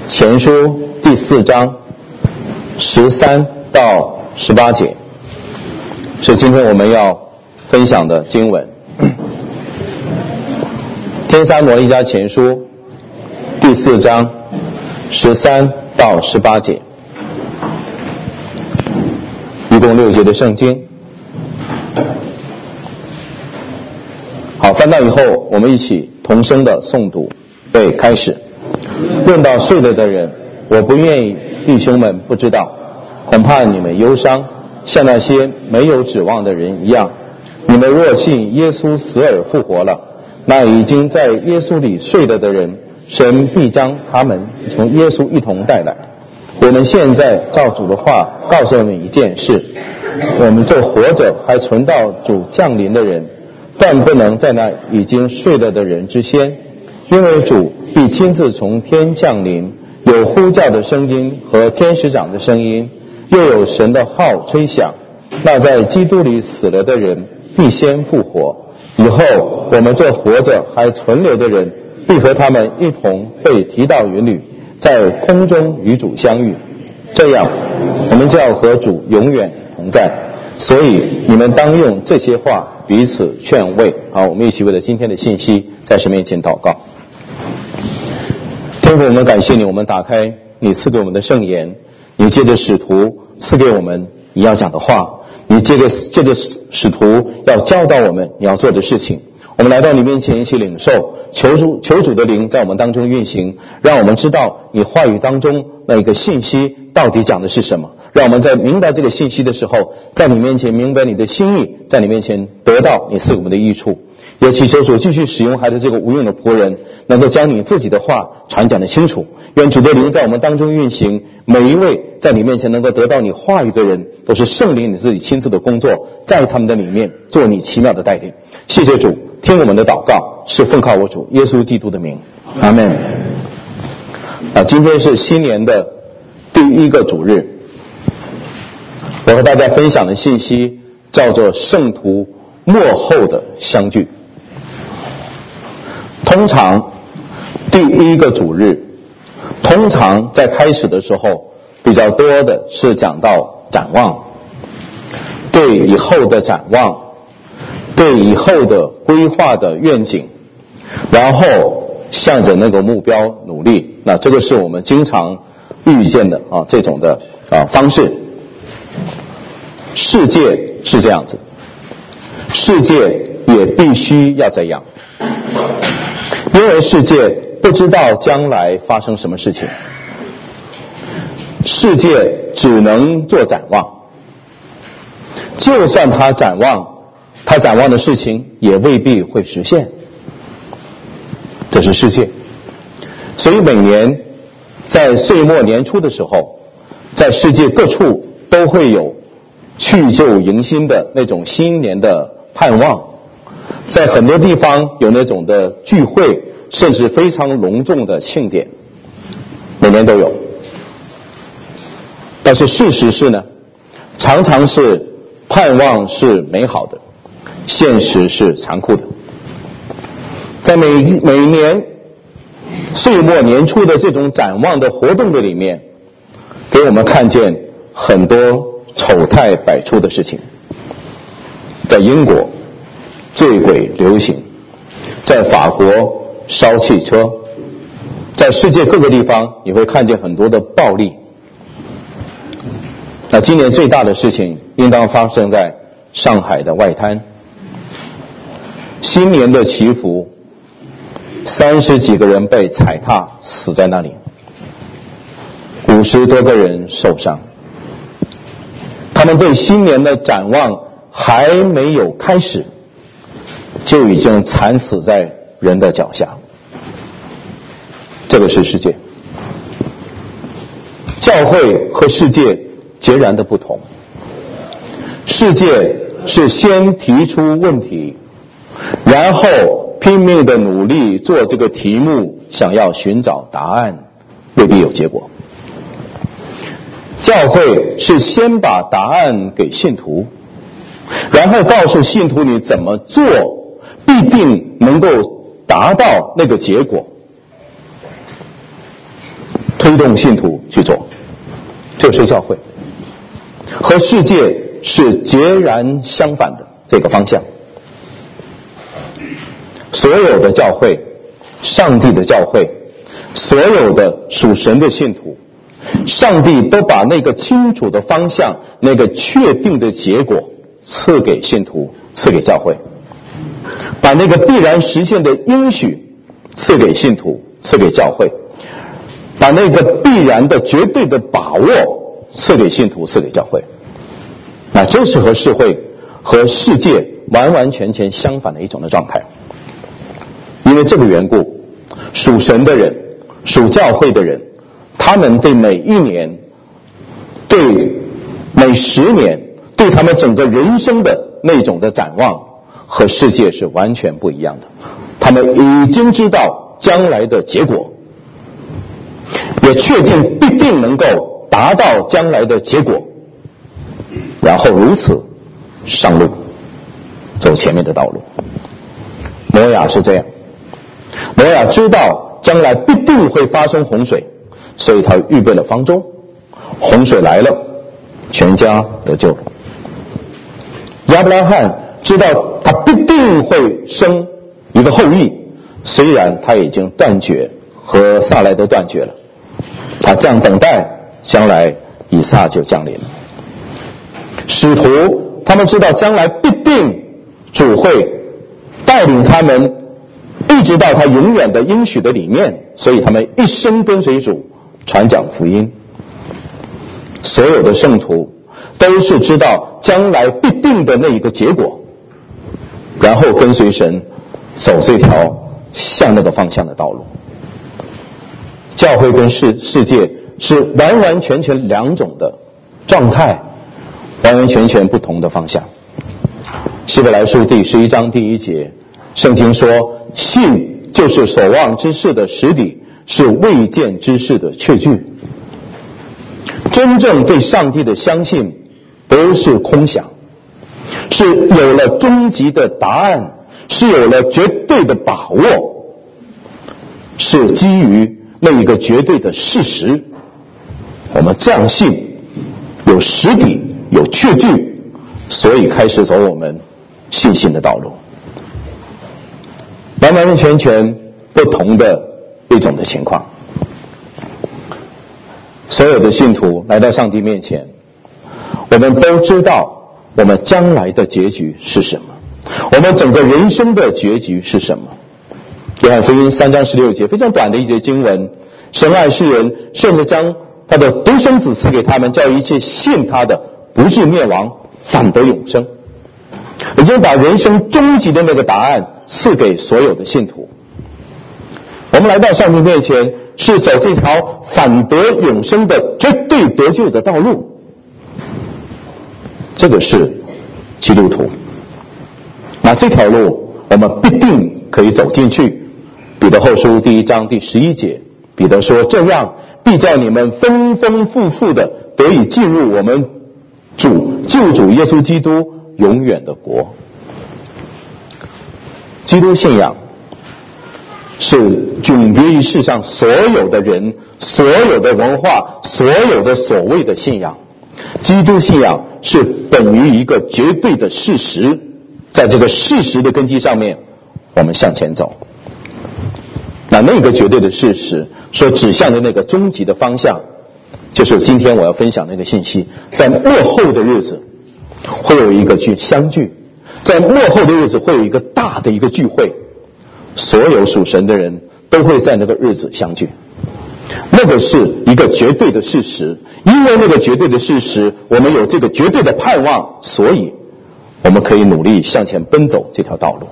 前书第4章13到18节是今天我们要分享的经文。天撒罗尼迦前书第4章13到18节，一共6节的圣经。好，翻到以后我们一起同声的诵读。对，开始。论到睡了的人，我不愿意弟兄们不知道，恐怕你们忧伤，像那些没有指望的人一样。你们若信耶稣死而复活了，那已经在耶稣里睡了的人，神必将他们从耶稣一同带来。我们现在照主的话告诉你一件事，我们这活着还存到主降临的人，断不能在那已经睡了的人之先，因为主必亲自从天降临，有呼叫的声音和天使长的声音，又有神的号吹响。那在基督里死了的人必先复活，以后我们这活着还存留的人必和他们一同被提到云里，在空中与主相遇，这样我们就要和主永远同在。所以你们当用这些话彼此劝慰。好，我们一起为了今天的信息在神面前祷告。天父，我们感谢你，我们打开你赐给我们的圣言，你借着使徒赐给我们你要讲的话，你借着使徒要教导我们你要做的事情。我们来到你面前一起领受，求主的灵在我们当中运行，让我们知道你话语当中那个信息到底讲的是什么，让我们在明白这个信息的时候，在你面前明白你的心意，在你面前得到你赐给我们的益处。也祈求主继续使用孩子这个无用的仆人，能够将你自己的话传讲得清楚。愿主的灵在我们当中运行，每一位在你面前能够得到你话语的人，都是圣灵你自己亲自的工作，在他们的里面做你奇妙的带领。谢谢主，听我们的祷告是奉靠我主耶稣基督的名，阿们。今天是新年的第一个主日，我和大家分享的信息叫做圣徒末后的相聚。通常第一个主日，通常在开始的时候比较多的是讲到展望，对以后的展望，对以后的规划的愿景，然后向着那个目标努力。那这个是我们经常遇见的这种的方式。世界是这样子，世界也必须要这样，因为世界不知道将来发生什么事情，世界只能做展望，就算他展望的事情也未必会实现，这是世界。所以每年在岁末年初的时候，在世界各处都会有去旧迎新的那种新年的盼望，在很多地方有那种的聚会，甚至非常隆重的庆典，每年都有。但是事实是呢，常常是盼望是美好的，现实是残酷的。在每年岁末年初的这种展望的活动的里面，给我们看见很多丑态百出的事情。在英国醉鬼流行，在法国烧汽车，在世界各个地方你会看见很多的暴力。那今年最大的事情应当发生在上海的外滩，新年的祈福，30几个人被踩踏死在那里，50多个人受伤。他们对新年的展望还没有开始，就已经惨死在人的脚下。这个是世界。教会和世界截然的不同。世界是先提出问题，然后拼命的努力做这个题目，想要寻找答案，未必有结果。教会是先把答案给信徒，然后告诉信徒你怎么做必定能够达到那个结果。 推动信徒去做。这是教会，和世界是截然相反的这个方向。所有的教会，上帝的教会，所有的属神的信徒，上帝都把那个清楚的方向，那个确定的结果赐给信徒，赐给教会，把那个必然实现的应许赐给信徒，赐给教会，把那个必然的绝对的把握赐给信徒，赐给教会。那这是和社会和世界完完全全相反的一种的状态。因为这个缘故，属神的人，属教会的人，他们对每一年，对每10年，对他们整个人生的那种的展望和世界是完全不一样的。他们已经知道将来的结果，也确定必定能够达到将来的结果，然后如此上路，走前面的道路。挪亚是这样，挪亚知道将来必定会发生洪水，所以他预备了方舟，洪水来了，全家得救了。亚伯拉罕知道他必定会生一个后裔，虽然他已经断绝，和撒来都断绝了，他这样等待，将来以撒就降临了。使徒他们知道将来必定主会带领他们一直到他永远的应许的里面，所以他们一生跟随主，传讲福音。所有的圣徒都是知道将来必定的那一个结果，然后跟随神走这条向那个方向的道路。教会跟世界是完完全全两种的状态，完完全全不同的方向。希伯来书第11章第1节，圣经说，信就是所望之事的实底，是未见之事的确据。真正对上帝的相信不是空想，是有了终极的答案，是有了绝对的把握，是基于那一个绝对的事实。我们这样信，有实底，有确据，所以开始走我们信心的道路。完完全全不同的一种的情况。所有的信徒来到上帝面前，我们都知道我们将来的结局是什么，我们整个人生的结局是什么。约翰福音3章16节，非常短的一节经文，神爱世人，甚至将他的独生子赐给他们，叫一切信他的不至灭亡，反得永生。已经把人生终极的那个答案赐给所有的信徒。我们来到上帝面前，是走这条反得永生的绝对得救的道路。这个是基督徒。那这条路我们必定可以走进去。彼得后书第1章第11节，彼得说，这样必叫你们丰丰富富的得以进入我们救主耶稣基督永远的国。基督信仰是迥别于世上所有的人、所有的文化、所有的所谓的信仰。基督信仰是本于一个绝对的事实，在这个事实的根基上面，我们向前走。那个绝对的事实所指向的那个终极的方向，就是今天我要分享的那个信息。在末后的日子会有一个相聚，在末后的日子会有一个大的一个聚会，所有属神的人都会在那个日子相聚。那个是一个绝对的事实，因为那个绝对的事实，我们有这个绝对的盼望，所以我们可以努力向前奔走这条道路。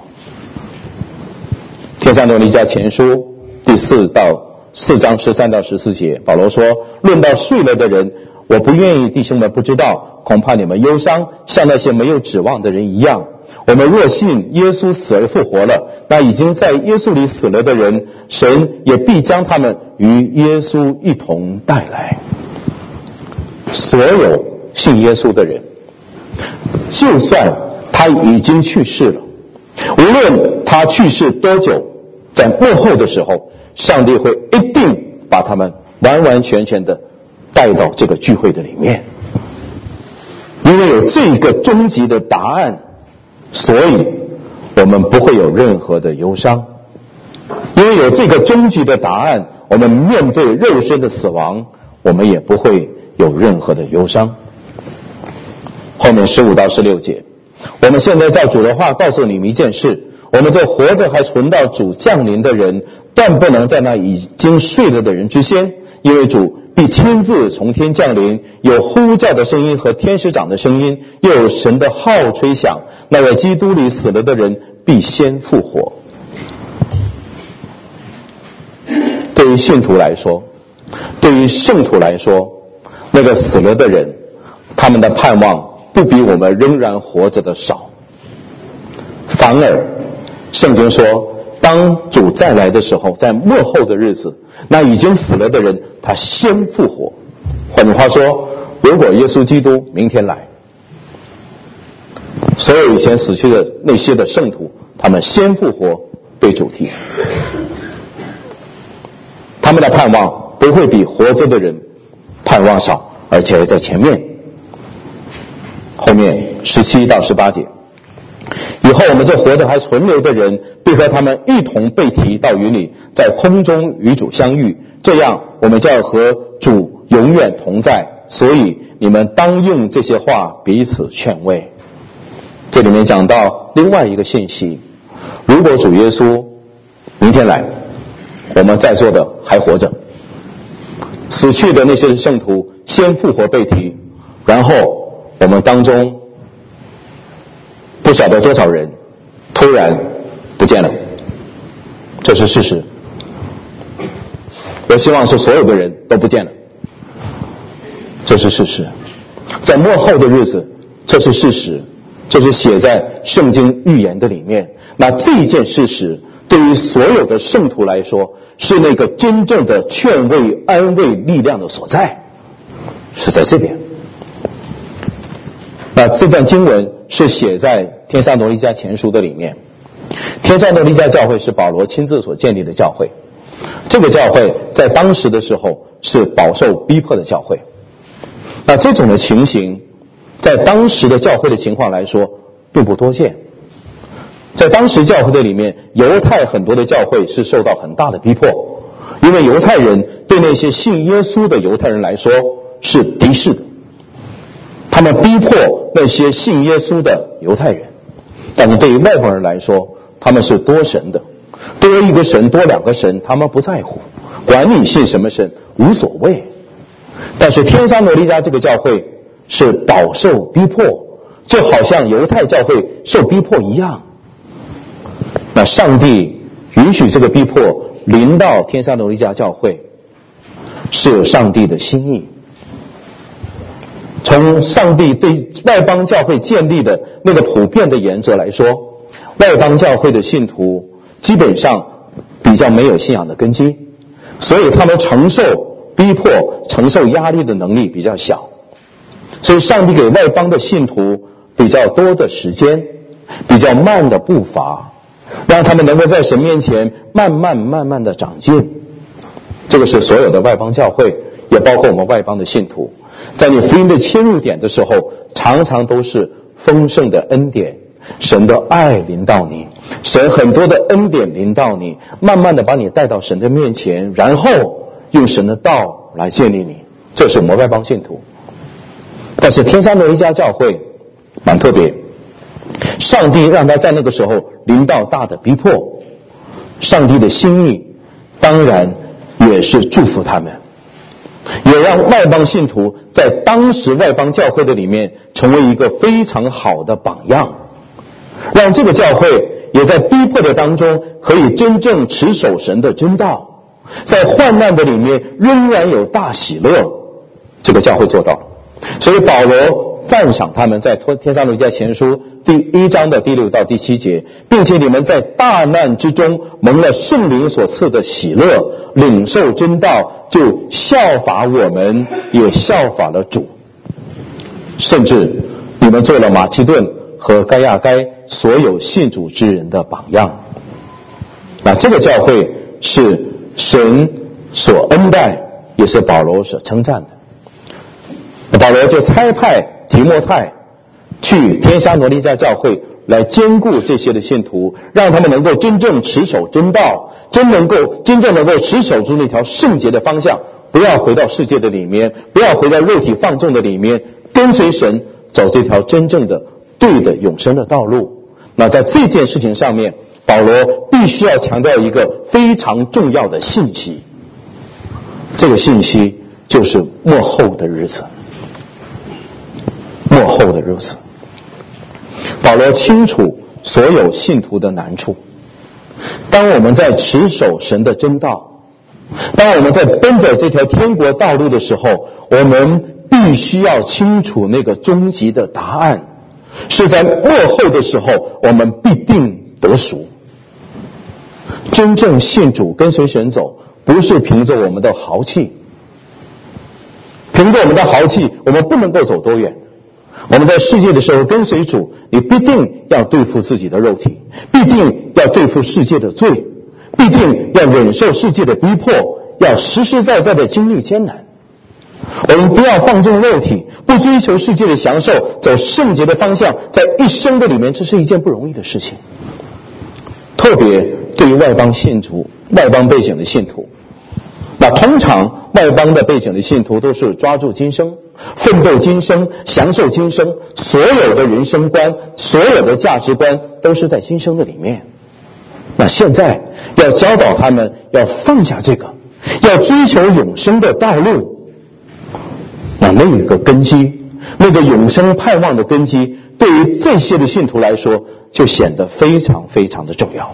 帖撒罗尼迦前书第4章13到14节，保罗说，论到睡了的人，我不愿意弟兄们不知道，恐怕你们忧伤，像那些没有指望的人一样。我们若信耶稣死而复活了，那已经在耶稣里死了的人，神也必将他们与耶稣一同带来。所有信耶稣的人，就算他已经去世了，无论他去世多久，在末后的时候，上帝会一定把他们完完全全的带到这个聚会的里面。因为有这个终极的答案，所以我们不会有任何的忧伤。因为有这个终极的答案，我们面对肉身的死亡，我们也不会有任何的忧伤。后面15到16节，我们现在照主的话告诉你们一件事，我们这活着还存到主降临的人，断不能在那已经睡了的人之先，因为主必亲自从天降临，有呼叫的声音和天使长的声音，又有神的号吹响，那在基督里死了的人必先复活。对于信徒来说，对于圣徒来说，那个死了的人，他们的盼望不比我们仍然活着的少。反而圣经说，当主再来的时候，在末后的日子，那已经死了的人他先复活。换句话说，如果耶稣基督明天来，所有以前死去的那些的圣徒，他们先复活对主题，他们的盼望不会比活着的人盼望少，而且在前面。后面17到18节，以后我们这活着还存留的人，必和他们一同被提到云里，在空中与主相遇，这样我们就要和主永远同在。所以你们当用这些话彼此劝慰。这里面讲到另外一个信息，如果主耶稣明天来，我们在座的还活着，死去的那些圣徒先复活被提，然后我们当中不晓得多少人突然不见了，这是事实。我希望是所有的人都不见了，这是事实。在末后的日子，这是事实，这是写在圣经预言的里面。那这件事实对于所有的圣徒来说，是那个真正的劝慰、安慰力量的所在，是在这边。那这段经文是写在天撒罗尼迦前书的里面。天撒罗尼迦教会是保罗亲自所建立的教会，这个教会在当时的时候是饱受逼迫的教会。那这种的情形在当时的教会的情况来说并不多见。在当时教会的里面，犹太很多的教会是受到很大的逼迫，因为犹太人对那些信耶稣的犹太人来说是敌视的，他们逼迫那些信耶稣的犹太人。但是对于外邦人来说，他们是多神的，多一个神多两个神他们不在乎，管你信什么神无所谓。但是天撒罗尼迦这个教会是饱受逼迫，就好像犹太教会受逼迫一样。那上帝允许这个逼迫临到天撒罗尼迦教会，是有上帝的心意。从上帝对外邦教会建立的那个普遍的原则来说，外邦教会的信徒基本上比较没有信仰的根基，所以他们承受逼迫、承受压力的能力比较小。所以上帝给外邦的信徒比较多的时间，比较慢的步伐，让他们能够在神面前慢慢的长进。这个是所有的外邦教会，也包括我们外邦的信徒。在你福音的切入点的时候，常常都是丰盛的恩典，神的爱临到你，神很多的恩典临到你，慢慢的把你带到神的面前，然后用神的道来建立你。这是我们外邦信徒。但是天撒罗尼迦教会蛮特别，上帝让他在那个时候临到大的逼迫，上帝的心意当然也是祝福他们，也让外邦信徒在当时外邦教会的里面成为一个非常好的榜样，让这个教会也在逼迫的当中可以真正持守神的真道，在患难的里面仍然有大喜乐。这个教会做到了。所以保罗赞赏他们在天撒罗尼迦前书第1章的第6到第7节，并且你们在大难之中蒙了圣灵所赐的喜乐，领受真道，就效法我们，也效法了主。甚至你们做了马其顿和该亚该所有信主之人的榜样。那这个教会是神所恩待， 也是保罗所称赞的。保罗就差派提摩太去帖撒罗尼迦教会来兼顾这些的信徒，让他们能够真正持守真道，真正能够持守住那条圣洁的方向，不要回到世界的里面，不要回到肉体放纵的里面，跟随神走这条真正的对的永生的道路。那在这件事情上面，保罗必须要强调一个非常重要的信息，这个信息就是末后的日子。末后的日子，保罗清楚所有信徒的难处。当我们在持守神的真道，当我们在奔着这条天国道路的时候，我们必须要清楚那个终极的答案，是在末后的时候我们必定得赎。真正信主跟随神走，不是凭着我们的豪气，凭着我们的豪气我们不能够走多远。我们在世界的时候跟随主，你必定要对付自己的肉体，必定要对付世界的罪，必定要忍受世界的逼迫，要实实在在的经历艰难。我们不要放纵肉体，不追求世界的享受，走圣洁的方向，在一生的里面，这是一件不容易的事情。特别对于外邦信徒、外邦背景的信徒，那通常外邦的背景的信徒都是抓住今生，奋斗今生，享受今生，所有的人生观，所有的价值观都是在今生的里面。那现在要教导他们要放下这个，要追求永生的道路。那一个根基，那个永生盼望的根基，对于这些的信徒来说就显得非常非常的重要。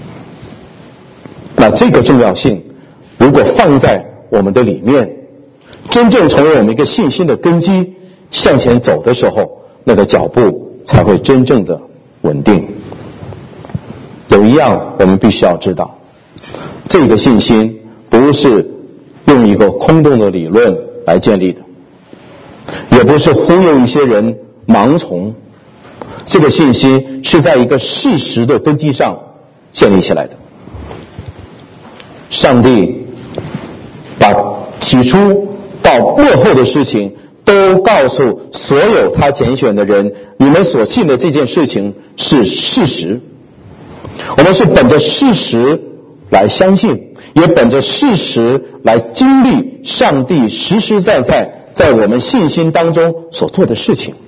那这个重要性如果放在我们的里面，真正成为我们一个信心的根基，向前走的时候，那个脚步才会真正的稳定。有一样我们必须要知道，这个信心不是用一个空洞的理论来建立的，也不是忽悠一些人盲从，这个信心是在一个事实的根基上建立起来的。上帝把起初到末后的事情都告诉所有他拣选的人，你们所信的这件事情是事实。我们是本着事实来相信，也本着事实来经历上帝实实在在在我们信心当中所做的事情。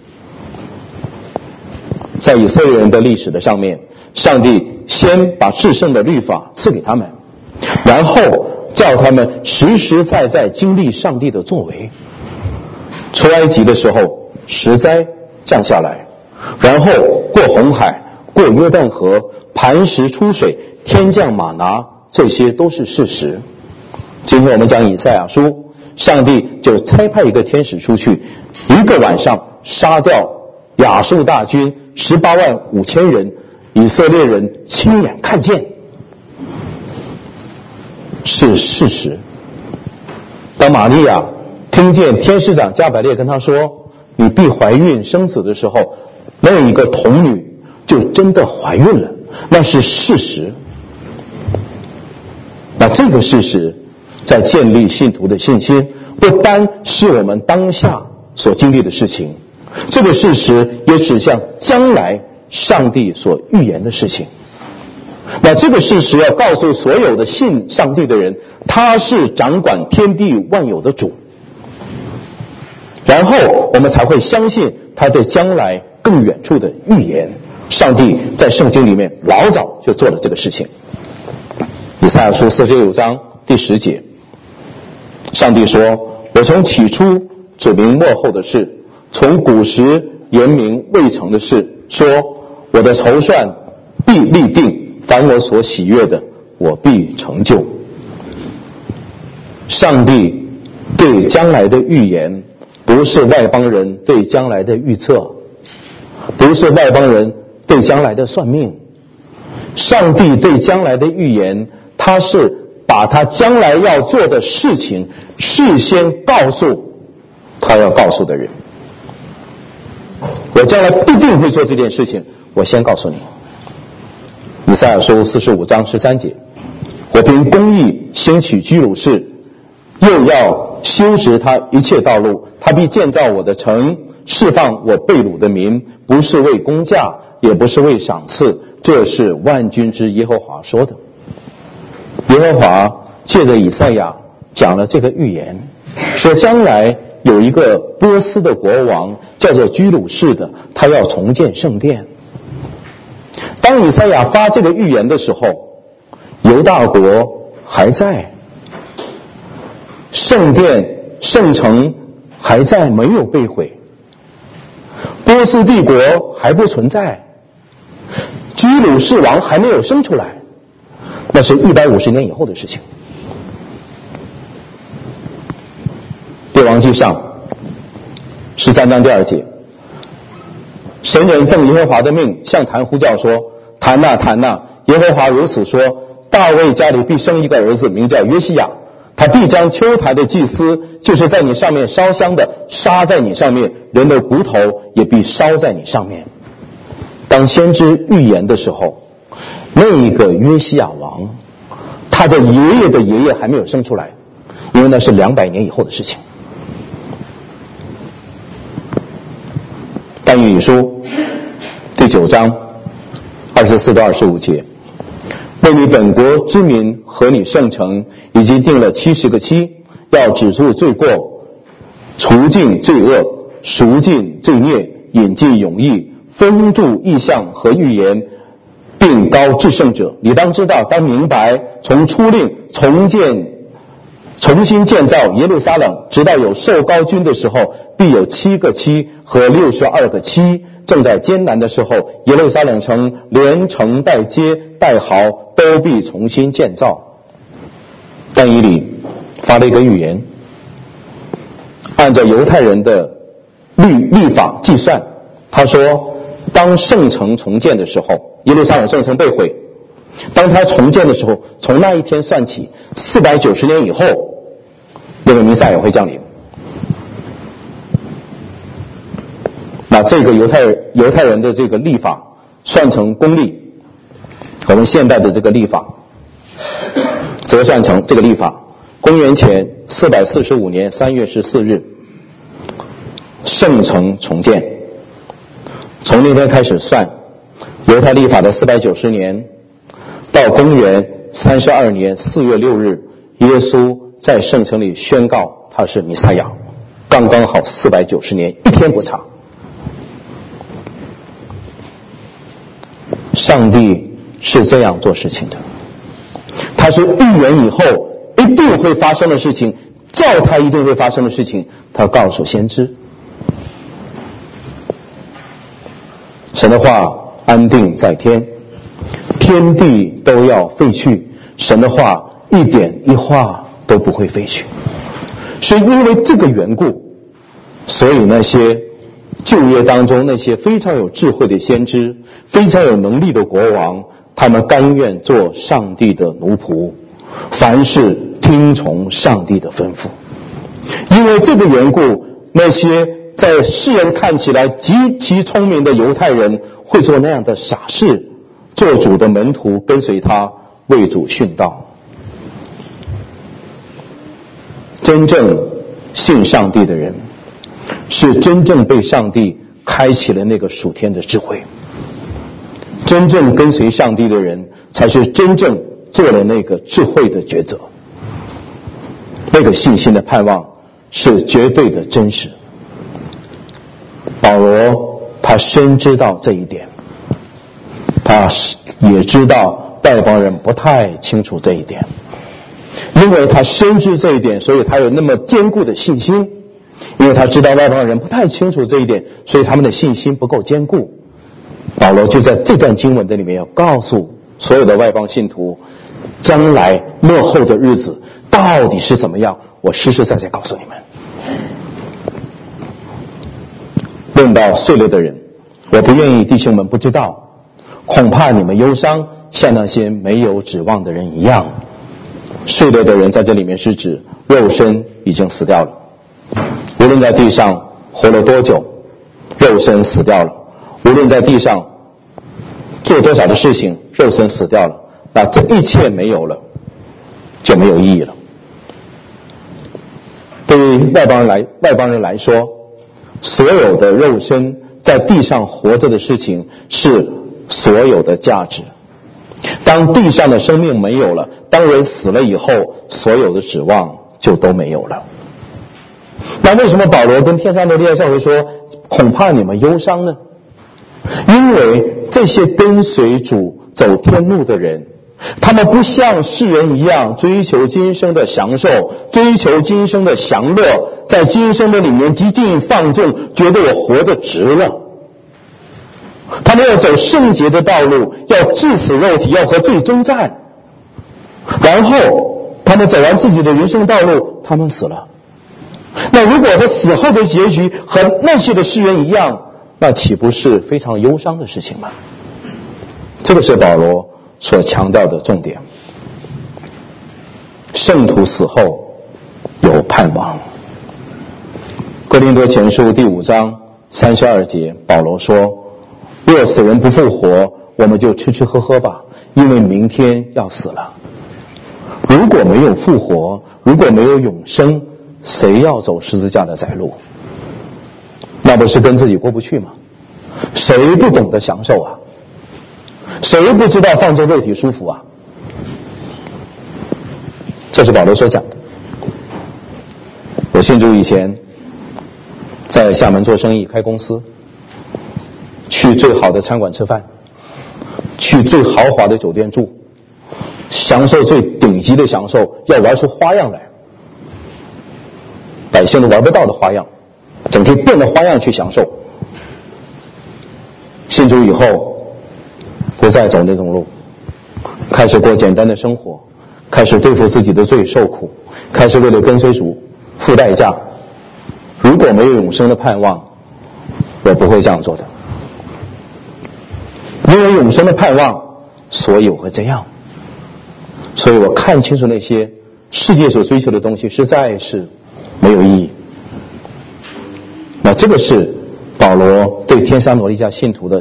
在以色列人的历史的上面，上帝先把至圣的律法赐给他们，然后叫他们实实在在经历上帝的作为。出埃及的时候10灾降下来，然后过红海，过约旦河，磐石出水，天降玛拿，这些都是事实。今天我们讲以赛亚书，上帝就差派一个天使出去，一个晚上杀掉亚述大军185000人，以色列人亲眼看见，是事实。当玛利亚听见天使长加百列跟他说你必怀孕生子的时候，那一个童女就真的怀孕了，那是事实。那这个事实在建立信徒的信心，不单是我们当下所经历的事情，这个事实也指向将来上帝所预言的事情。那这个事实要告诉所有的信上帝的人，他是掌管天地万有的主，然后我们才会相信他对将来更远处的预言。上帝在圣经里面老早就做了这个事情。以赛亚书46章第10节，上帝说，我从起初指明末后的事，从古时言明未成的事，说我的筹算必立定，凡我所喜悦的我必成就。上帝对将来的预言，不是外邦人对将来的预测，不是外邦人对将来的算命。上帝对将来的预言，他是把他将来要做的事情事先告诉他要告诉的人。我将来必定会做这件事情，我先告诉你。以赛亚书45章13节，我凭公义兴起居鲁士，又要修直他一切道路，他必建造我的城，释放我被掳的民，不是为工价，也不是为赏赐，这是万军之耶和华说的。耶和华借着以赛亚讲了这个预言，说将来有一个波斯的国王叫做居鲁士的，他要重建圣殿。当以赛亚发这个预言的时候，犹大国还在，圣殿圣城还在，没有被毁，波斯帝国还不存在，居鲁士王还没有生出来，那是150年以后的事情。列王记上13章第2节，神人奉耶和华的命向坛呼叫说，坛哪坛哪，耶和华如此说，大卫家里必生一个儿子，名叫约西亚，他必将丘坛的祭司，就是在你上面烧香的，杀在你上面，人的骨头也必烧在你上面。当先知预言的时候，那一个约西亚王，他的爷爷的爷爷还没有生出来，因为那是200年以后的事情。但以理书第9章24到25节，为你本国之民和你圣城已经定了70个期，要止住罪过，除尽罪恶，赎尽罪孽，引进永义，封住异象和预言，并高至圣者。你当知道，当明白，从初令重新建造耶路撒冷，直到有受膏君的时候，必有7个期和62个期。正在艰难的时候，耶路撒冷城连城带街带壕都必重新建造。但以理发了一个预言，按照犹太人的律法计算，他说当圣城重建的时候，耶路撒冷圣城被毁，当他重建的时候，从那一天算起490年以后，那个弥赛亚会降临。那这个犹太人的这个历法算成公历，我们现代的这个历法折算成这个历法，公元前445年3月14日圣城重建，从那天开始算，犹太历法的490年到公元32年4月6日，耶稣在圣城里宣告他是弥赛亚，刚刚好490年，一天不差。上帝是这样做事情的，他是预言以后一定会发生的事情，照他一定会发生的事情，他告诉先知。神的话安定在天，天地都要废去，神的话一点一画都不会废去。是因为这个缘故，所以那些旧约当中那些非常有智慧的先知，非常有能力的国王，他们甘愿做上帝的奴仆，凡事听从上帝的吩咐。因为这个缘故，那些在世人看起来极其聪明的犹太人会做那样的傻事，做主的门徒跟随他，为主殉道。真正信上帝的人，是真正被上帝开启了那个属天的智慧。真正跟随上帝的人，才是真正做了那个智慧的抉择。那个信心的盼望是绝对的真实。保罗他深知道这一点，他也知道外邦人不太清楚这一点，因为他深知这一点，所以他有那么坚固的信心。因为他知道外邦人不太清楚这一点，所以他们的信心不够坚固。保罗就在这段经文的里面要告诉所有的外邦信徒，将来末后的日子到底是怎么样，我实实在在告诉你们。论到碎了的人，我不愿意弟兄们不知道，恐怕你们忧伤，像那些没有指望的人一样。碎了的人在这里面是指肉身已经死掉了，无论在地上活了多久，肉身死掉了，无论在地上做多少的事情，肉身死掉了，那这一切没有了，就没有意义了。 对于外邦人来说，所有的肉身在地上活着的事情是所有的价值。当地上的生命没有了，当人死了以后，所有的指望就都没有了。那为什么保罗跟帖撒罗尼迦教会说恐怕你们忧伤呢？因为这些跟随主走天路的人，他们不像世人一样追求今生的享受，追求今生的享乐，在今生的里面极尽放纵，觉得我活得值了。他们要走圣洁的道路，要治死肉体，要和罪征战，然后他们走完自己的人生道路，他们死了。那如果他死后的结局和那些的世人一样，那岂不是非常忧伤的事情吗？这个是保罗所强调的重点。圣徒死后有盼望。哥林多前书第5章32节，保罗说，若死人不复活，我们就吃吃喝喝吧，因为明天要死了。如果没有复活，如果没有永生，谁要走十字架的窄路？那不是跟自己过不去吗？谁不懂得享受啊？谁不知道放纵肉体舒服啊？这是保罗所讲的。我信主以前在厦门做生意开公司，去最好的餐馆吃饭，去最豪华的酒店住，享受最顶级的享受，要玩出花样来，百姓都玩不到的花样，整天变着花样去享受。信主以后不再走那种路，开始过简单的生活，开始对付自己的罪受苦，开始为了跟随主付代价。如果没有永生的盼望，我不会这样做的。因为永生的盼望，所以我会这样。所以我看清楚那些世界所追求的东西实在是没有意义。那这个是保罗对帖撒罗尼迦信徒的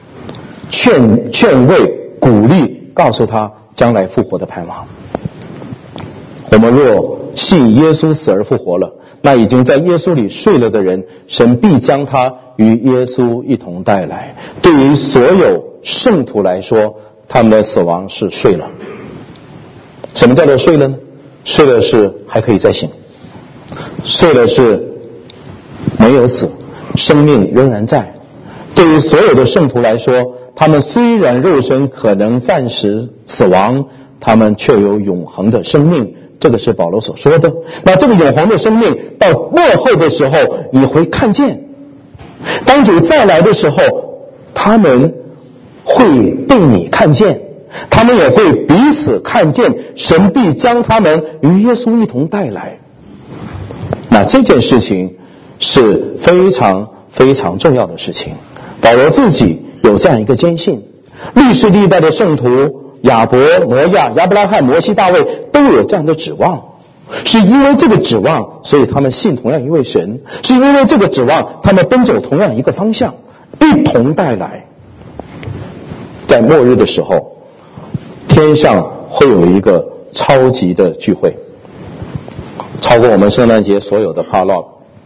劝慰、鼓励，告诉他将来复活的盼望。我们若信耶稣死而复活了，那已经在耶稣里睡了的人，神必将他与耶稣一同带来。对于所有圣徒来说，他们的死亡是睡了。什么叫做睡了呢？睡了是还可以再醒，睡了是没有死，生命仍然在。对于所有的圣徒来说，他们虽然肉身可能暂时死亡，他们却有永恒的生命。这个是保罗所说的。那这个永恒的生命到末后的时候你会看见，当主再来的时候，他们会被你看见，他们也会彼此看见，神必将他们与耶稣一同带来。那这件事情是非常非常重要的事情。保罗自己有这样一个坚信，历世历代的圣徒亚伯、挪亚、亚伯拉罕、摩西、大卫都有这样的指望，是因为这个指望，所以他们信同样一位神，是因为这个指望，他们奔走同样一个方向，一同带来。在末日的时候，天上会有一个超级的聚会，超过我们圣诞节所有的 potluck。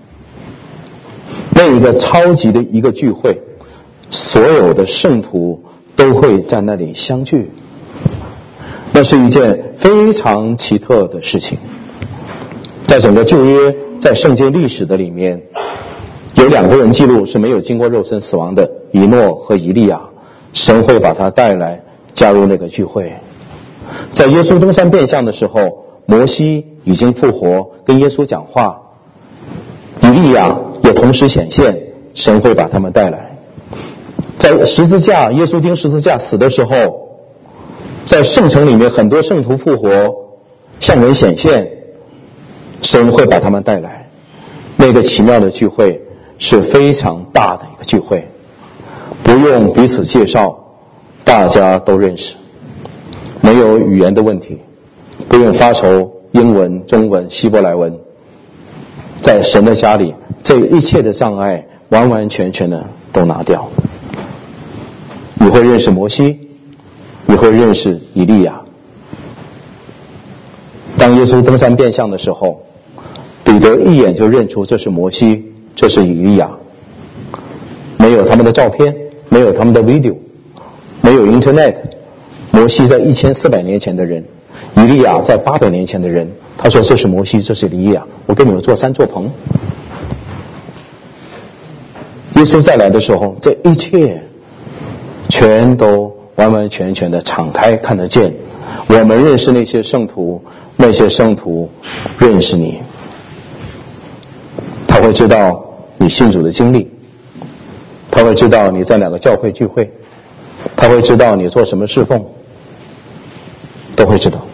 那一个超级的一个聚会，所有的圣徒都会在那里相聚。那是一件非常奇特的事情。在整个旧约，在圣经历史的里面，有2个人记录是没有经过肉身死亡的，以诺和以利亚。神会把他带来加入那个聚会。在耶稣登山变相的时候，摩西已经复活跟耶稣讲话，以利亚也同时显现，神会把他们带来。在十字架，耶稣钉十字架死的时候，在圣城里面很多圣徒复活向人显现，神会把他们带来。那个奇妙的聚会是非常大的一个聚会，不用彼此介绍，大家都认识，没有语言的问题，不用发愁英文、中文、希伯来文。在神的家里，这一切的障碍完完全全的都拿掉。你会认识摩西，你会认识以利亚。当耶稣登山变相的时候，彼得一眼就认出这是摩西，这是以利亚。没有他们的照片，没有他们的 video， 没有 internet。摩西在1400年前的人，以利亚在800年前的人。他说这是摩西，这是以利亚，我给你们做山做棚。耶稣再来的时候，这一切全都完完全全的敞开看得见。我们认识那些圣徒，那些圣徒认识你。他会知道你信主的经历，他会知道你在哪个教会聚会，他会知道你做什么侍奉，都会知道。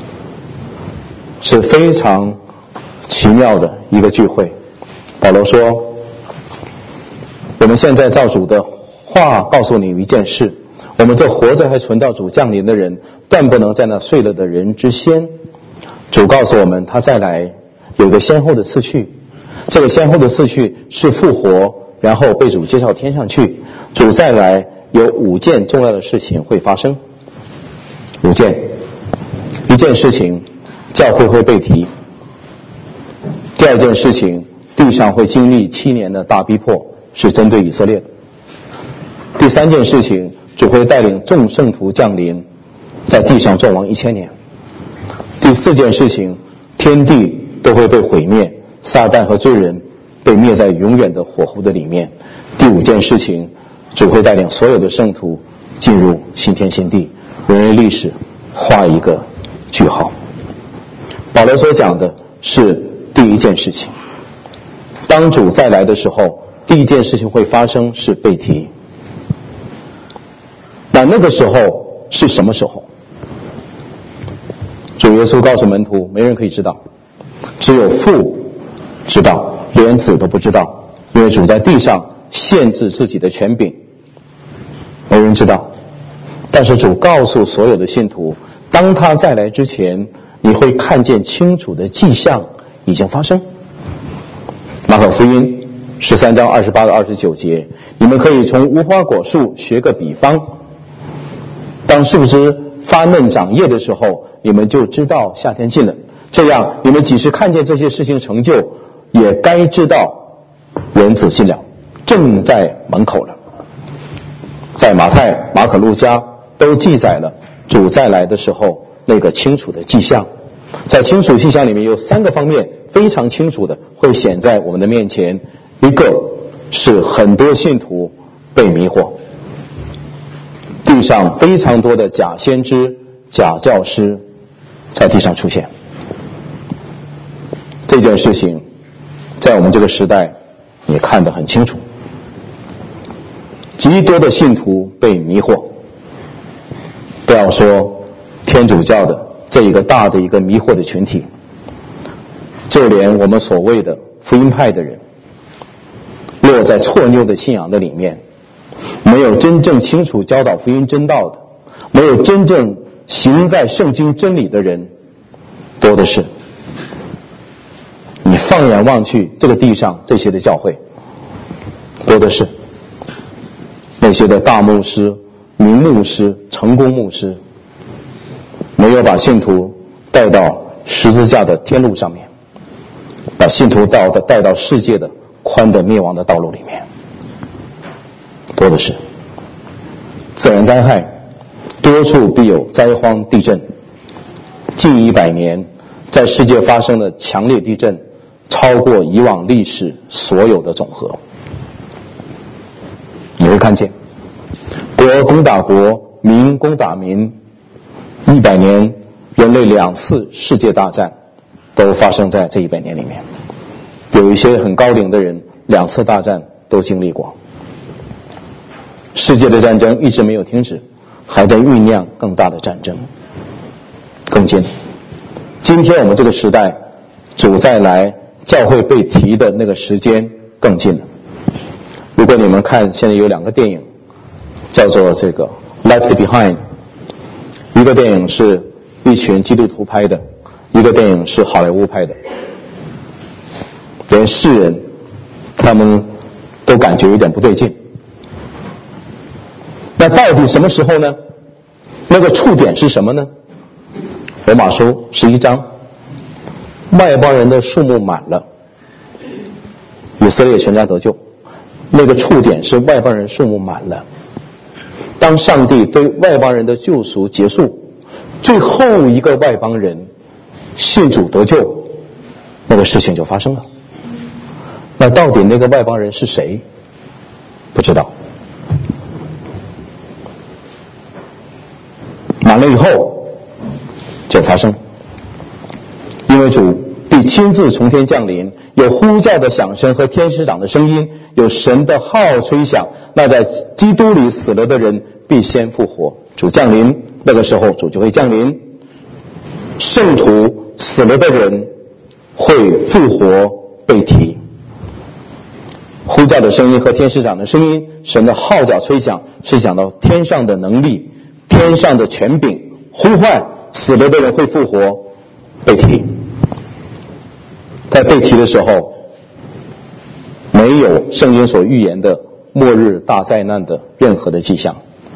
是非常奇妙的一个聚会。保罗说，我们现在照主的话告诉你一件事，我们这活着还存到主降临的人，断不能在那睡了的人之先。主告诉我们，他再来有一个先后的次序，这个先后的次序是复活，然后被主接到天上去。主再来有5件重要的事情会发生。5件，一件事情，教会会被提；第2件事情，地上会经历7年的大逼迫，是针对以色列的；第3件事情，主会带领众圣徒降临，在地上众王1000年；第4件事情，天地都会被毁灭，撒旦和罪人被灭在永远的火湖的里面；第5件事情，主会带领所有的圣徒进入新天新地，人类历史画一个句号。保罗所讲的是第1件事情，当主再来的时候，第1件事情会发生，是被提。那个时候是什么时候？主耶稣告诉门徒，没人可以知道，只有父知道，连子都不知道，因为主在地上限制自己的权柄，没人知道。但是主告诉所有的信徒，当他再来之前，你会看见清楚的迹象已经发生。马可福音13章28到29节，你们可以从无花果树学个比方，当树枝发嫩长叶的时候，你们就知道夏天近了。这样你们即使看见这些事情成就，也该知道人子近了，正在门口了。在马太、马可、路加都记载了主再来的时候那个清楚的迹象。在清楚迹象里面有3个方面非常清楚的会显在我们的面前。一个是很多信徒被迷惑，地上非常多的假先知、假教师在地上出现。这件事情在我们这个时代也看得很清楚，极多的信徒被迷惑。不要说天主教的这一个大的一个迷惑的群体，就连我们所谓的福音派的人，落在错谬的信仰的里面，没有真正清楚教导福音真道的，没有真正行在圣经真理的人多的是。你放眼望去，这个地上这些的教会多的是，那些的大牧师、名牧师、成功牧师，没有把信徒带到十字架的天路上面，把信徒带到世界的宽的灭亡的道路里面，多的是。自然灾害多处必有灾荒地震，近100年在世界发生的强烈地震超过以往历史所有的总和。你会看见国攻打国，民攻打民，100年人类2次世界大战都发生在这100年里面。有一些很高龄的人2次大战都经历过。世界的战争一直没有停止，还在酝酿更大的战争，更近。今天我们这个时代，主再来，教会被提的那个时间更近了。如果你们看，现在有2个电影叫做这个 Left Behind， 一个电影是一群基督徒拍的，一个电影是好莱坞拍的，连世人他们都感觉有点不对劲。那到底什么时候呢？那个触点是什么呢？罗马书11章，外邦人的数目满了， 色列全家得救。那个触点是外邦人数目满了。当上帝对外邦人的救赎结束，最后一个外邦人信主得救，那个事情就发生了。那到底那个外邦人是谁？不知道。满了以后就发生，因为主必亲自从天降临，有呼叫的响声和天使长的声音，有神的号吹响，那在基督里死了的人必先复活。主降临，那个时候主就会降临，圣徒死了的人会复活被提。呼叫的声音和天使长的声音，神的号角吹响，是讲到天上的能力，天上的权柄，呼唤死了的人会复活被提。在被提的时候，没有圣经所预言的末日大灾难的任何的迹象。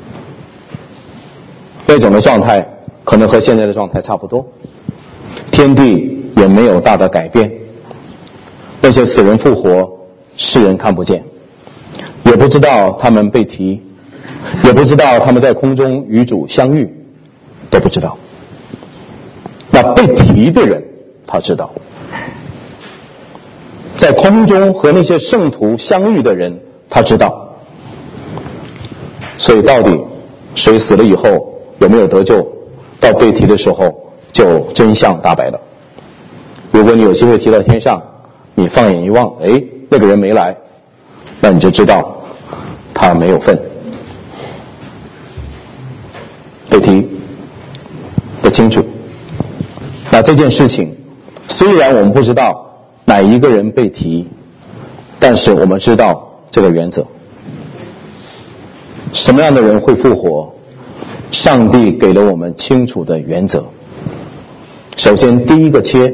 那种的状态可能和现在的状态差不多，天地也没有大的改变。那些死人复活，世人看不见，也不知道他们被提，也不知道他们在空中与主相遇，都不知道。那被提的人他知道，在空中和那些圣徒相遇的人他知道。所以到底谁死了以后有没有得救，到被提的时候就真相大白了。如果你有机会提到天上，你放眼一望，那个人没来，那你就知道他没有份。被提不清楚。那这件事情虽然我们不知道哪一个人被提，但是我们知道这个原则。什么样的人会复活？上帝给了我们清楚的原则。首先第一个切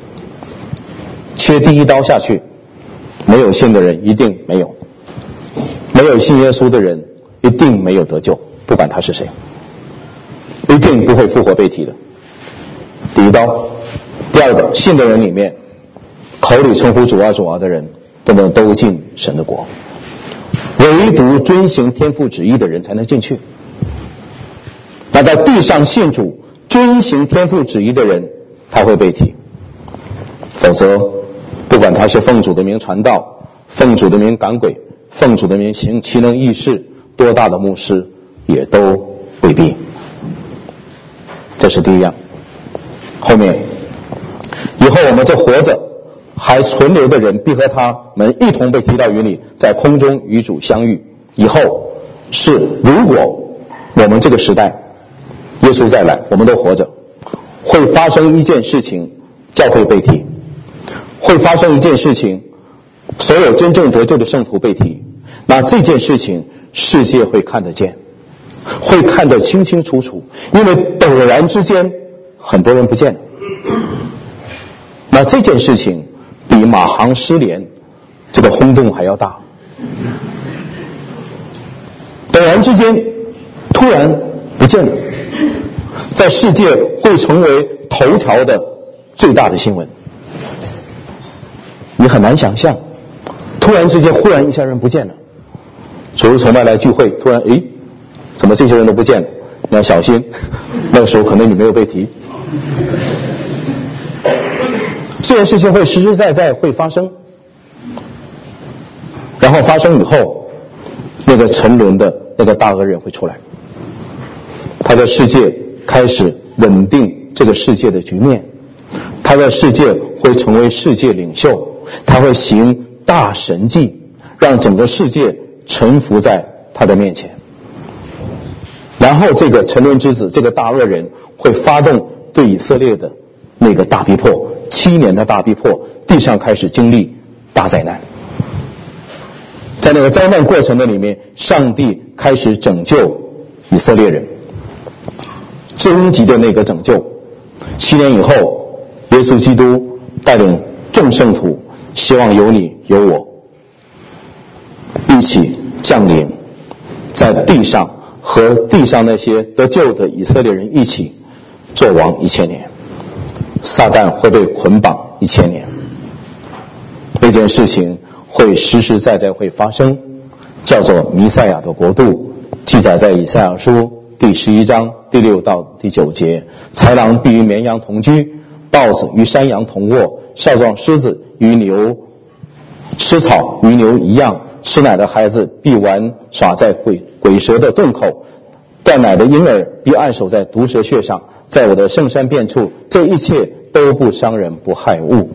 第一刀下去，没有信的人一定没有，没有信耶稣的人一定没有得救，不管他是谁，一定不会复活被提的。第一刀。第二个，信的人里面口里称呼主啊主啊的人不能都进神的国，唯独遵行天父旨意的人才能进去。那在地上信主遵行天父旨意的人他会被提，否则不管他是奉主的名传道，奉主的名赶鬼，奉主的名行奇能异事，多大的牧师也都未必。这是第一样。后面以后我们这活着还存留的人必和他们一同被提到云里，在空中与主相遇。以后是如果我们这个时代耶稣再来，我们都活着，会发生一件事情，教会被提，会发生一件事情，所有真正得救的圣徒被提。那这件事情世界会看得见，会看得清清楚楚，因为陡然之间很多人不见了。那这件事情比马航失联这个轰动还要大。陡然之间突然不见了，在世界会成为头条的最大的新闻。你很难想象，突然之间忽然一下人不见了，主日崇拜来聚会，突然怎么这些人都不见了？你要小心，那个时候可能你没有被提。这件事情会实实在在会发生，然后发生以后，那个沉沦的那个大恶人会出来，他在世界开始稳定这个世界的局面，他在世界会成为世界领袖，他会行大神迹，让整个世界臣服在他的面前。然后这个沉沦之子，这个大恶人会发动对以色列的那个大逼迫，7年的大逼迫，地上开始经历大灾难。在那个灾难过程的里面，上帝开始拯救以色列人，终极的那个拯救。7年以后，耶稣基督带领众圣徒，希望有你有我一起降临在地上，和地上那些得救的以色列人一起做王1000年，撒旦会被捆绑1000年。那件事情会实实在在会发生，叫做弥赛亚的国度，记载在以赛亚书第11章第6到第9节。豺狼必与绵羊同居，豹子与山羊同卧，少壮狮子与牛吃草与牛一样，吃奶的孩子必玩耍在鬼蛇的洞口，断奶的婴儿必按手在毒蛇穴上，在我的圣山遍处，这一切都不伤人不害物。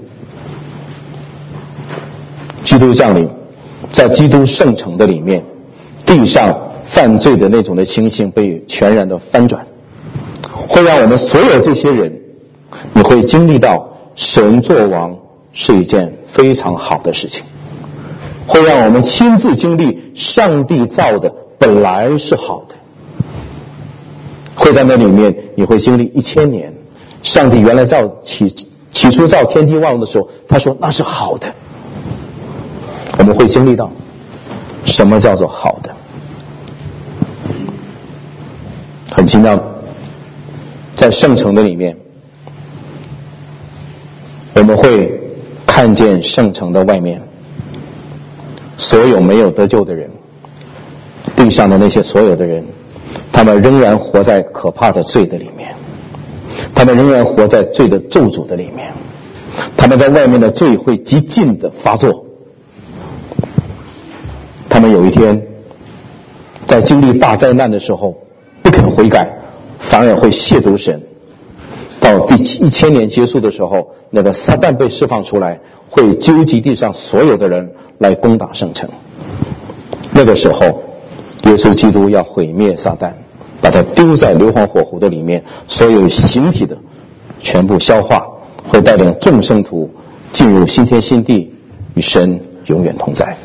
基督降临，在基督圣城的里面，地上犯罪的那种的情形被全然的翻转，会让我们所有这些人，你会经历到神作王是一件非常好的事情，会让我们亲自经历上帝造的本来是好的，会在那里面你会经历1000年。上帝原来起初造天地万物的时候，他说那是好的，我们会经历到什么叫做好的。很奇妙，在圣城的里面，我们会看见圣城的外面所有没有得救的人，地上的那些所有的人，他们仍然活在可怕的罪的里面，他们仍然活在罪的咒诅的里面，他们在外面的罪会极尽的发作，他们有一天在经历大灾难的时候不肯悔改，反而会亵渎神。到第1000年结束的时候，那个撒旦被释放出来，会纠集地上所有的人来攻打圣城。那个时候耶稣基督要毁灭撒旦，把它丢在硫磺火湖的里面，所有形体的全部消化，会带领众圣徒进入新天新地，与神永远同在。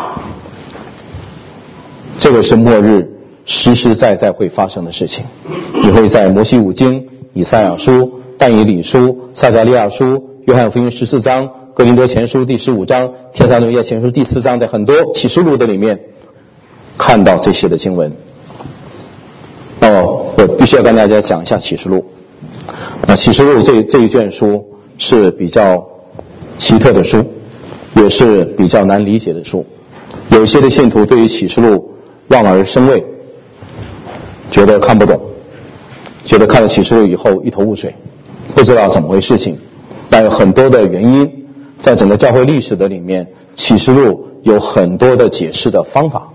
这个是末日实实在在会发生的事情。你会在摩西五经、以赛亚书、但以理书、撒迦利亚书、约翰福音14章、哥林多前书第15章、帖撒罗尼迦前书第4章，在很多启示录的里面看到这些的经文。那么我必须要跟大家讲一下启示录。那启示录这一卷书是比较奇特的书，也是比较难理解的书。有些的信徒对于启示录望而生畏，觉得看不懂，觉得看了启示录以后一头雾水，不知道怎么回事情。但有很多的原因，在整个教会历史的里面，启示录有很多的解释的方法。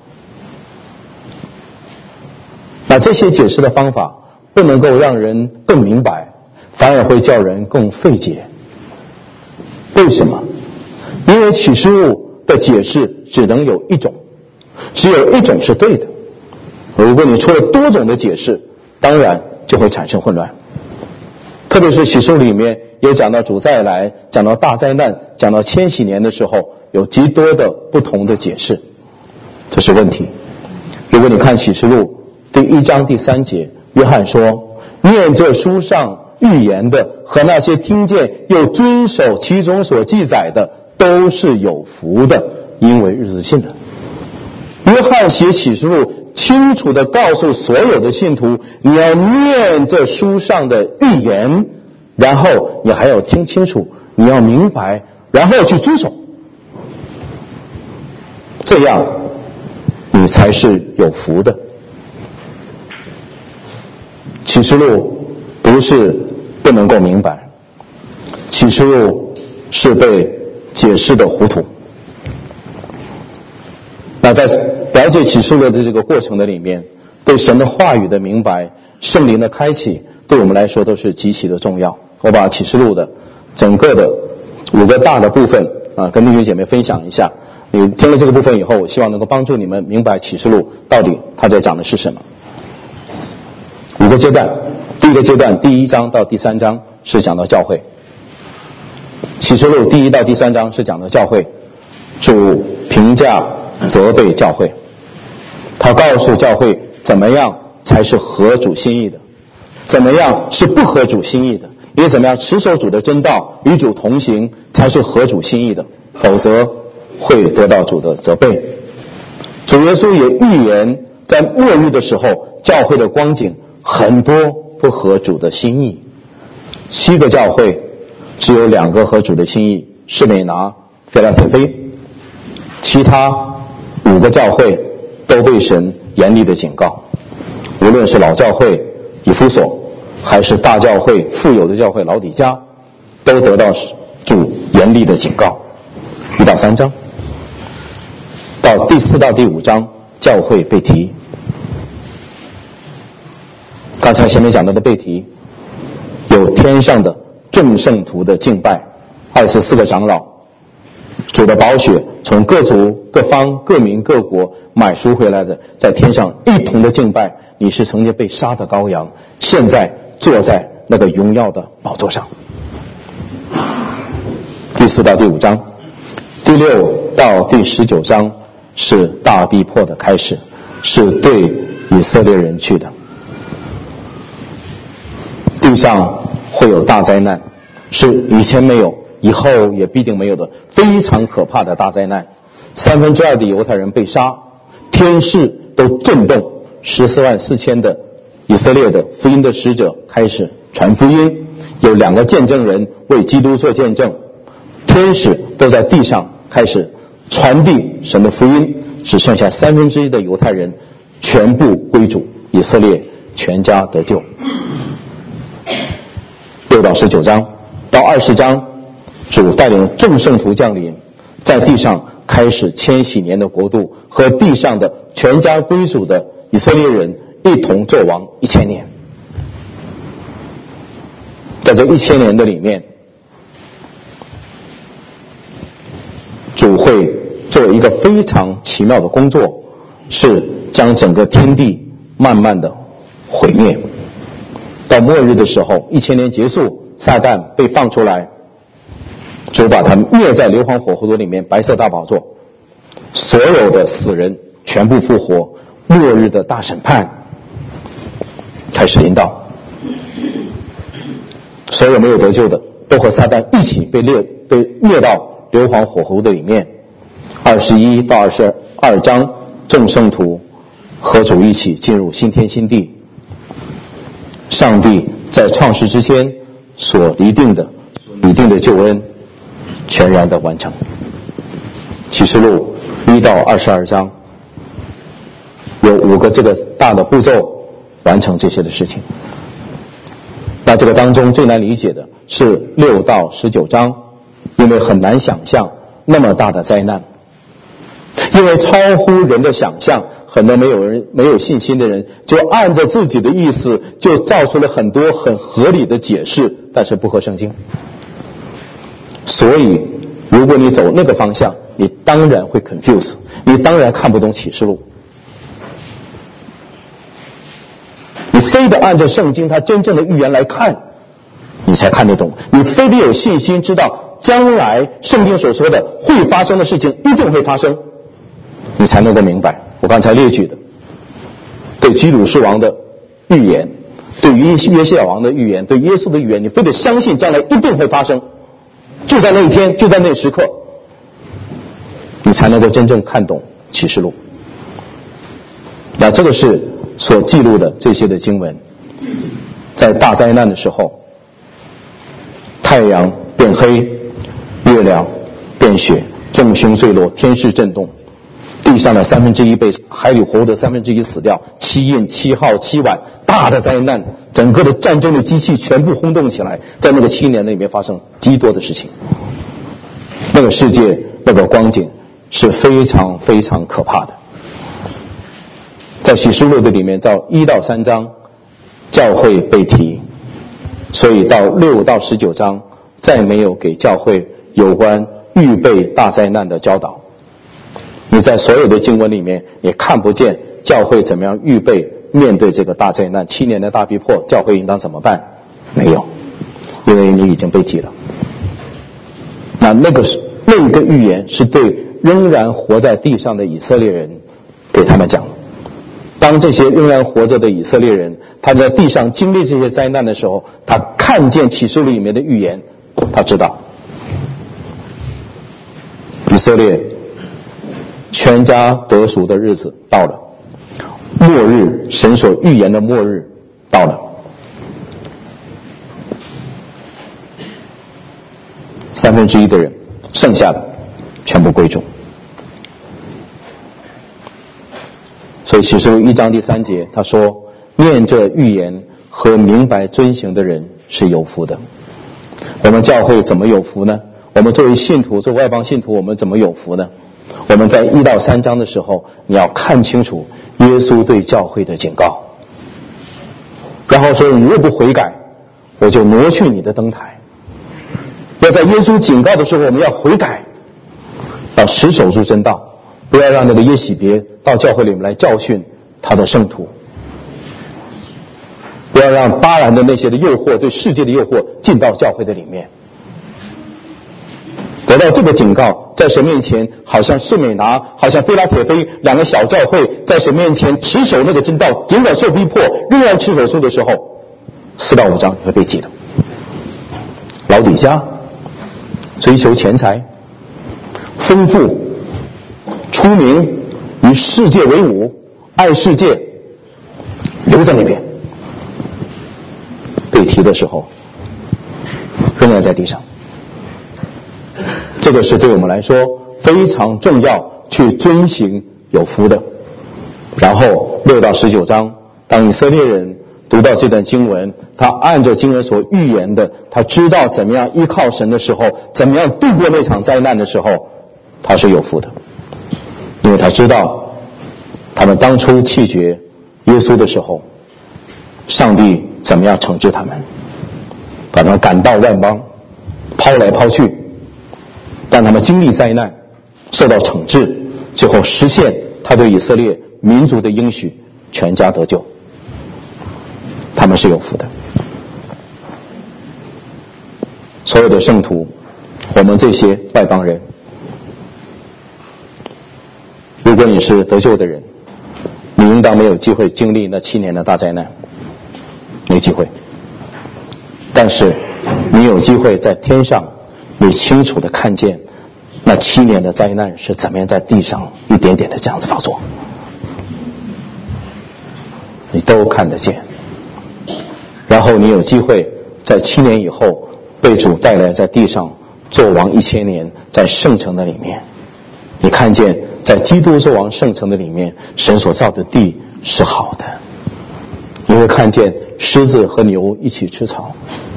那这些解释的方法不能够让人更明白，反而会叫人更费解。为什么？因为启示录的解释只能有一种，只有一种是对的。如果你出了多种的解释，当然就会产生混乱。特别是启示录里面有讲到主再来，讲到大灾难，讲到千禧年的时候，有极多的不同的解释，这是问题。如果你看启示录第1章第3节，约翰说，念这书上预言的和那些听见又遵守其中所记载的，都是有福的，因为日子近了。约翰写启示录清楚地告诉所有的信徒，你要念这书上的预言，然后你还要听清楚，你要明白，然后去遵守，这样你才是有福的。启示录不是不能够明白，启示录是被解释的糊涂。那在了解启示录的这个过程的里面，对神的话语的明白，圣灵的开启，对我们来说都是极其的重要。我把启示录的整个的5个大的部分跟弟兄姐妹分享一下。你听了这个部分以后，我希望能够帮助你们明白启示录到底它在讲的是什么。5个阶段。第一个阶段，第1章到第3章是讲到教会。启示录第1到第3章是讲到教会，主评价责备教会，他告诉教会怎么样才是合主心意的，怎么样是不合主心意的，因为怎么样持守主的真道，与主同行才是合主心意的，否则会得到主的责备。主耶稣也预言在末日的时候，教会的光景很多不合主的心意。7个教会只有2个合主的心意，士美拿、腓拉铁非。 其他5个教会都被神严厉的警告，无论是老教会以弗所，还是大教会富有的教会老底嘉，都得到主严厉的警告。1到3章，到第4到第5章，教会被提。刚才前面讲到的被提，有天上的众圣徒的敬拜，24个长老，主的宝血从各族各方各民各国买赎回来的，在天上一同的敬拜你是曾经被杀的羔羊，现在坐在那个荣耀的宝座上。第4到第5章，第6到第19章是大逼迫的开始，是对以色列人去的。地上会有大灾难，是以前没有以后也必定没有的非常可怕的大灾难。2/3的犹太人被杀，天势都震动，14万4千的以色列的福音的使者开始传福音，有2个见证人为基督做见证，天使都在地上开始传递神的福音，只剩下1/3的犹太人全部归主，以色列全家得救。6到19章到20章，主带领众圣徒降临，在地上开始千禧年的国度，和地上的全家归主的以色列人一同作王1000年。在这1000年的里面，主会做一个非常奇妙的工作，是将整个天地慢慢的毁灭。到末日的时候，1000年结束，撒旦被放出来，主把他灭在硫磺火湖里面，白色大宝座，所有的死人全部复活，末日的大审判开始临到，所有没有得救的都和撒旦一起被灭到硫磺火湖的里面。21到22章，众圣徒和主一起进入新天新地，上帝在创世之前所拟定的救恩全然的完成。启示录1到22章有5个这个大的步骤完成这些的事情。那这个当中最难理解的是6到19章，因为很难想象那么大的灾难，因为超乎人的想象，很多没有信心的人就按着自己的意思就造出了很多很合理的解释，但是不合圣经。所以如果你走那个方向，你当然会 confuse， 你当然看不懂启示录。你非得按照圣经它真正的预言来看，你才看得懂。你非得有信心知道将来圣经所说的会发生的事情一定会发生，你才能够明白我刚才列举的对基鲁士王的预言，对于约西亚王的预言，对耶稣的预言，你非得相信将来一定会发生，就在那一天，就在那时刻，你才能够真正看懂启示录。那这个是所记录的这些的经文，在大灾难的时候，太阳变黑，月亮变血，众星坠落，天势震动，地上的1/3被海里活物的1/3死掉，7印7号7晚，大的灾难，整个的战争的机器全部轰动起来，在那个7年里面发生极多的事情。那个世界那个光景是非常非常可怕的。在启示录的里面，到1到3章教会被提，所以到6到19章再没有给教会有关预备大灾难的教导。你在所有的经文里面也看不见教会怎么样预备面对这个大灾难，7年的大逼迫，教会应当怎么办？没有，因为你已经被提了。那个预言是对仍然活在地上的以色列人给他们讲的。当这些仍然活着的以色列人他在地上经历这些灾难的时候，他看见启示录里面的预言，他知道以色列全家得赎的日子到了，末日神所预言的末日到了。1/3的人剩下的全部归主。 所以启示录1章第3节他说，念这预言和明白遵行的人是有福的。我们教会怎么有福呢？我们作为信徒，作为外邦信徒，我们怎么有福呢？我们在1到3章的时候，你要看清楚耶稣对教会的警告，然后说你若不悔改，我就挪去你的灯台。要在耶稣警告的时候，我们要悔改，要持守住真道，不要让那个耶洗别到教会里面来教训他的圣徒，不要让巴兰的那些的诱惑，对世界的诱惑进到教会的里面。得到这个警告，在神面前好像士美拿，好像菲拉铁菲两个小教会在神面前持守那个真道，尽管受逼迫仍然持守住的时候，4到5章会被提的。老底嘉追求钱财、丰富、出名，与世界为伍，爱世界，留在那边。被提的时候仍然在地上。这个是对我们来说非常重要，去遵行有福的。然后6到19章，当以色列人读到这段经文，他按照经文所预言的，他知道怎么样依靠神的时候，怎么样度过那场灾难的时候，他是有福的。因为他知道他们当初弃绝耶稣的时候，上帝怎么样惩治他们，把他们赶到万邦，抛来抛去，让他们经历灾难，受到惩治，最后实现他对以色列民族的应许，全家得救。他们是有福的。所有的圣徒，我们这些外邦人，如果你是得救的人，你应当没有机会经历那7年的大灾难，没机会。但是你有机会在天上，你清楚地看见那7年的灾难是怎么样在地上一点点的这样子发作，你都看得见。然后你有机会在7年以后被主带来在地上做王1000年，在圣城的里面，你看见在基督做王圣城的里面，神所造的地是好的，你会看见狮子和牛一起吃草，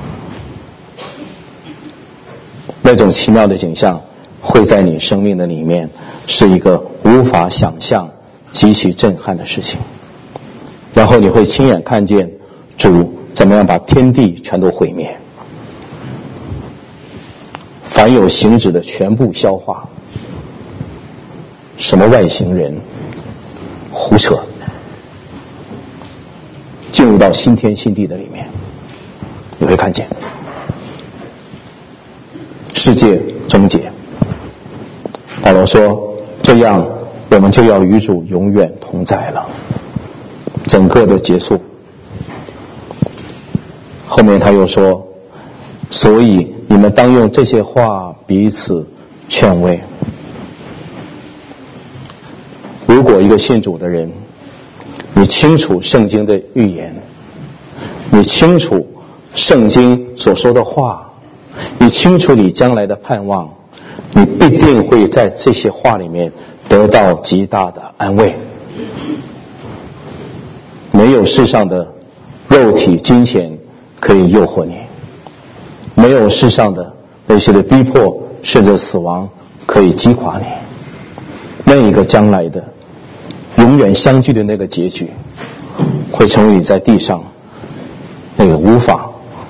那种奇妙的景象会在你生命的里面是一个无法想象极其震撼的事情。然后你会亲眼看见主怎么样把天地全都毁灭，凡有形质的全部消化，什么外星人胡扯，进入到新天新地的里面，你会看见世界终结。保罗说，这样我们就要与主永远同在了，整个的结束。后面他又说，所以你们当用这些话彼此劝慰。如果一个信主的人，你清楚圣经的预言，你清楚圣经所说的话，你清楚你将来的盼望，你必定会在这些话里面得到极大的安慰。没有世上的肉体金钱可以诱惑你，没有世上的那些的逼迫甚至死亡可以击垮你。那一个将来的永远相聚的那个结局，会成为你在地上那个无法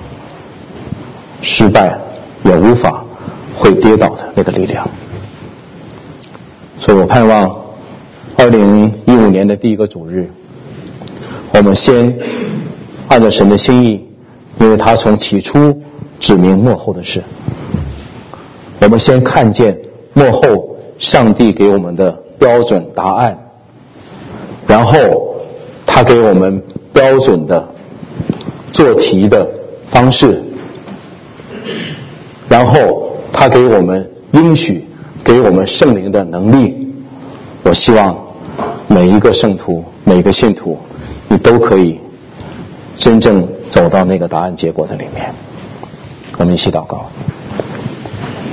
失败也无法会跌倒的那个力量。所以我盼望2015年的第一个主日，我们先按照神的心意，因为他从起初指明末后的事，我们先看见末后上帝给我们的标准答案，然后他给我们标准的做题的方式，然后他给我们应许，给我们圣灵的能力。我希望每一个圣徒，每一个信徒，你都可以真正走到那个答案结果的里面。我们一起祷告。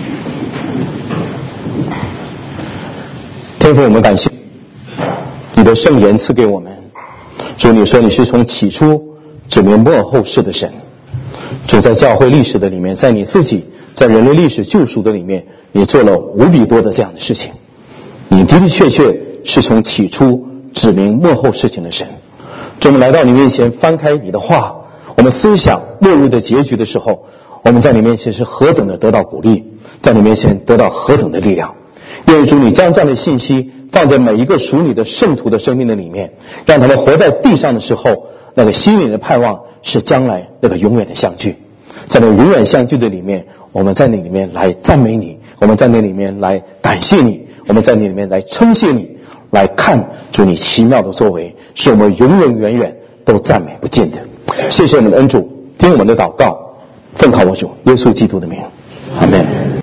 天父，我们感谢你的的圣言赐给我们。主，你说你是从起初指明末后世的神。主，在教会历史的里面，在你自己在人类历史救赎的里面，你做了无比多的这样的事情。你的的确确是从起初指明末后事情的神。主，我们来到你面前，翻开你的话，我们思想末日的结局的时候，我们在你面前是何等的得到鼓励，在你面前得到何等的力量。愿主你将这样的信息放在每一个属你的圣徒的生命的里面，让他们活在地上的时候，那个心灵的盼望是将来那个永远的相聚。在那永远相聚的里面，我们在那里面来赞美你，我们在那里面来感谢你，我们在那里面来称谢你，来看主你奇妙的作为，是我们永永远远都赞美不尽的。谢谢我们的恩主，听我们的祷告，奉靠我主耶稣基督的名，阿们。